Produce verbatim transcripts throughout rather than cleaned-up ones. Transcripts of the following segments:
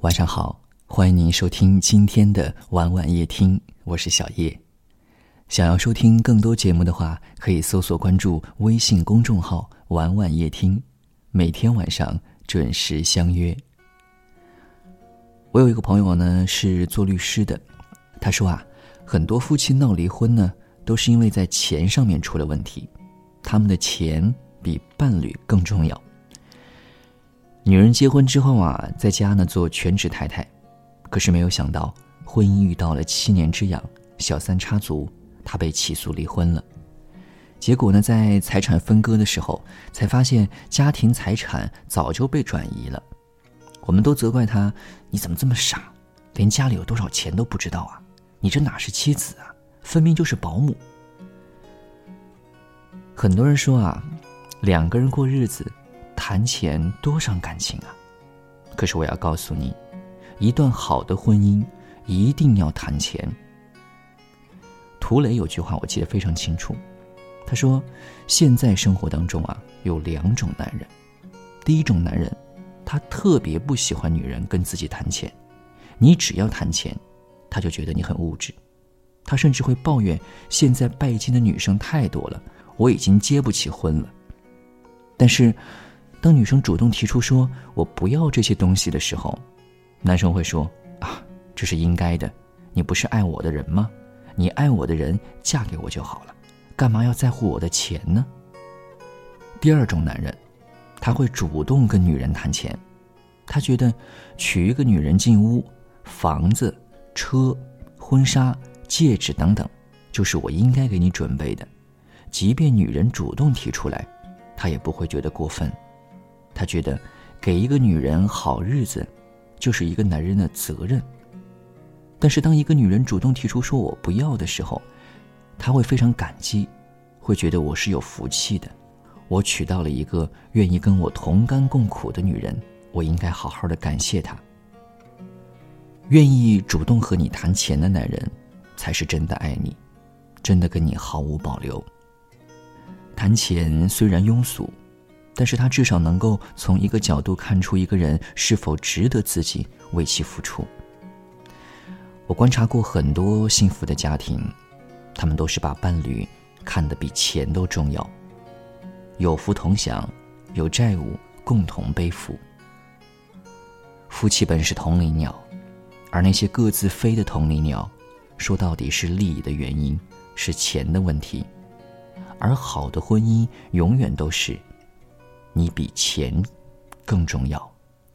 晚上好，欢迎您收听今天的晚晚夜听，我是小叶。想要收听更多节目的话，可以搜索关注微信公众号晚晚夜听，每天晚上准时相约。我有一个朋友呢是做律师的，他说啊，很多夫妻闹离婚呢都是因为在钱上面出了问题，他们的钱比伴侣更重要。女人结婚之后啊，在家呢做全职太太，可是没有想到婚姻遇到了七年之痒，小三插足，她被起诉离婚了。结果呢，在财产分割的时候，才发现家庭财产早就被转移了。我们都责怪她，你怎么这么傻，连家里有多少钱都不知道啊？你这哪是妻子啊，分明就是保姆。很多人说啊，两个人过日子谈钱多伤感情啊！可是我要告诉你，一段好的婚姻一定要谈钱。涂磊有句话我记得非常清楚，他说，现在生活当中啊，有两种男人。第一种男人，他特别不喜欢女人跟自己谈钱，你只要谈钱，他就觉得你很物质，他甚至会抱怨现在拜金的女生太多了，我已经结不起婚了。但是当女生主动提出说我不要这些东西的时候，男生会说啊，这是应该的，你不是爱我的人吗？你爱我的人嫁给我就好了，干嘛要在乎我的钱呢？第二种男人，他会主动跟女人谈钱，他觉得娶一个女人进屋，房子、车、婚纱、戒指等等，就是我应该给你准备的，即便女人主动提出来，他也不会觉得过分。他觉得给一个女人好日子就是一个男人的责任。但是当一个女人主动提出说我不要的时候，他会非常感激，会觉得我是有福气的，我娶到了一个愿意跟我同甘共苦的女人，我应该好好的感谢她。愿意主动和你谈钱的男人才是真的爱你，真的跟你毫无保留。谈钱虽然庸俗，但是他至少能够从一个角度看出一个人是否值得自己为其付出。我观察过很多幸福的家庭，他们都是把伴侣看得比钱都重要，有福同享，有债务共同背负。夫妻本是同林鸟，而那些各自飞的同林鸟，说到底是利益的原因，是钱的问题。而好的婚姻永远都是你比钱更重要。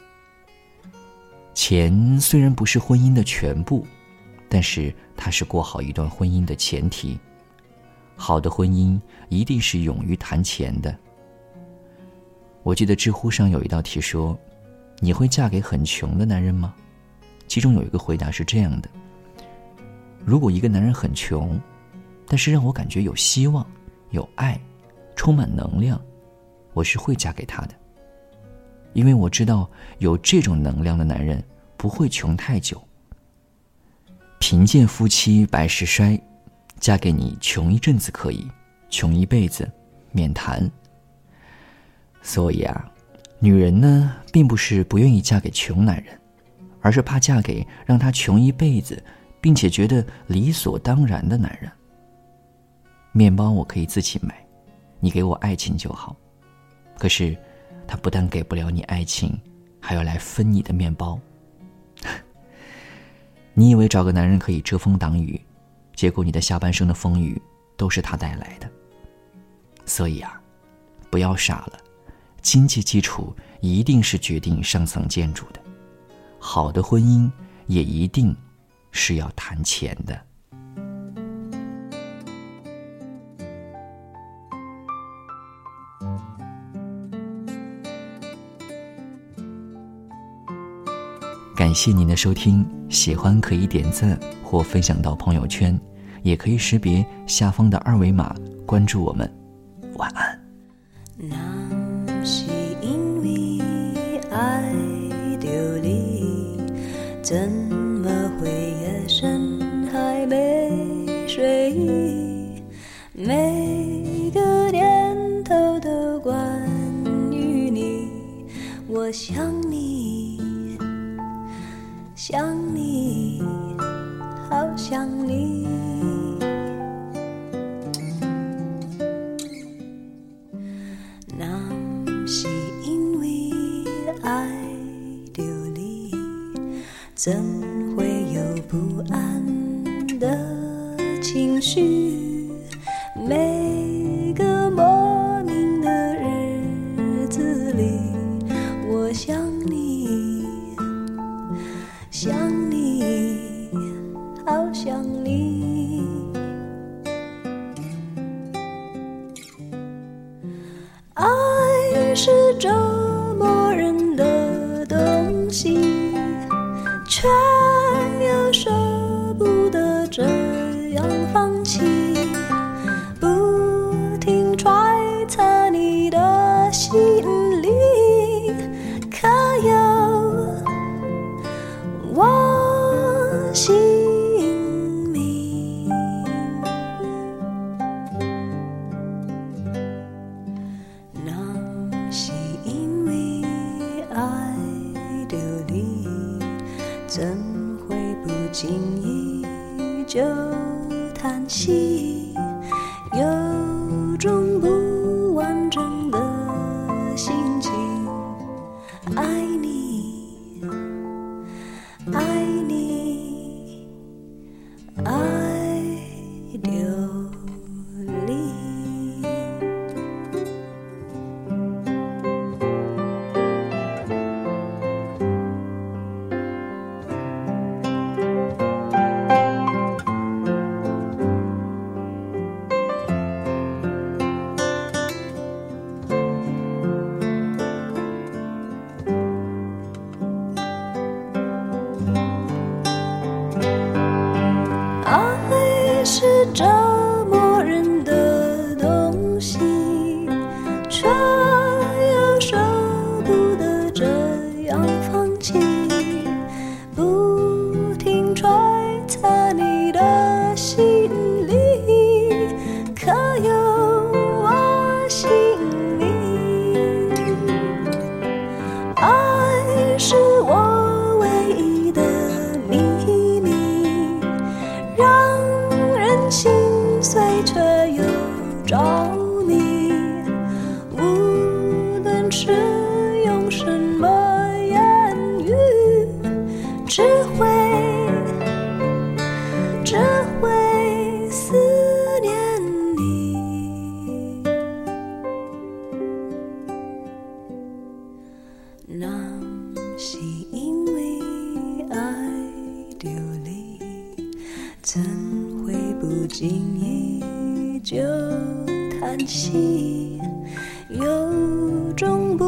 钱虽然不是婚姻的全部，但是它是过好一段婚姻的前提。好的婚姻一定是勇于谈钱的。我记得知乎上有一道题说，你会嫁给很穷的男人吗？其中有一个回答是这样的，如果一个男人很穷，但是让我感觉有希望、有爱、充满能量，我是会嫁给他的。因为我知道有这种能量的男人不会穷太久。贫贱夫妻百事衰，嫁给你穷一阵子可以，穷一辈子免谈。所以啊，女人呢并不是不愿意嫁给穷男人，而是怕嫁给让她穷一辈子并且觉得理所当然的男人。面包我可以自己买，你给我爱情就好。可是他不但给不了你爱情，还要来分你的面包。你以为找个男人可以遮风挡雨，结果你的下半生的风雨都是他带来的。所以啊，不要傻了，经济基础一定是决定上层建筑的，好的婚姻也一定是要谈钱的。感谢您的收听，喜欢可以点赞或分享到朋友圈，也可以识别下方的二维码关注我们。晚安。 那是因为爱着你，怎么会夜深还没睡意？每个念头都关于你，我想你想你，好想你。那是因为爱着你，怎会有不安的情绪？每个莫名的日子里，我想你，想你，好想你。爱是折磨人的东西，却又舍不得这样放弃，不停揣测你的心里，可有我姓名？那是因为爱着你，怎会不经意就叹息，有种不完整的心情。爱你，爱你，爱着你。爱是折磨人的东西，却又舍不得这样放弃，不停揣测你的心里，可有我姓名？爱是我唯一的秘密，让人心碎却又着迷，无论是用什么言语，只会只会思念你。那是因为爱着你，怎会不经意就叹息，有种不